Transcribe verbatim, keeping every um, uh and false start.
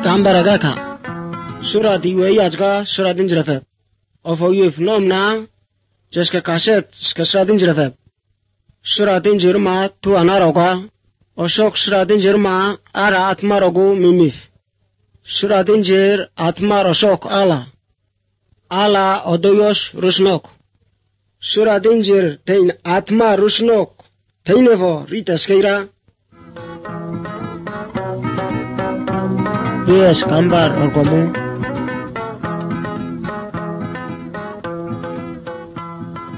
kambaragaka sura diwe yajga sura dinjrafe ofo yuf nomna jeska kaset skasra dinjrafe sura dinjirma tu anaroga oshok sura dinjirma ara atmarogu mimif sura dinjir atmar oshok ala ala odoyosh rusnok sura dinjir tein atma rusnok teinevo ritaskeira Yes, kambar orgomu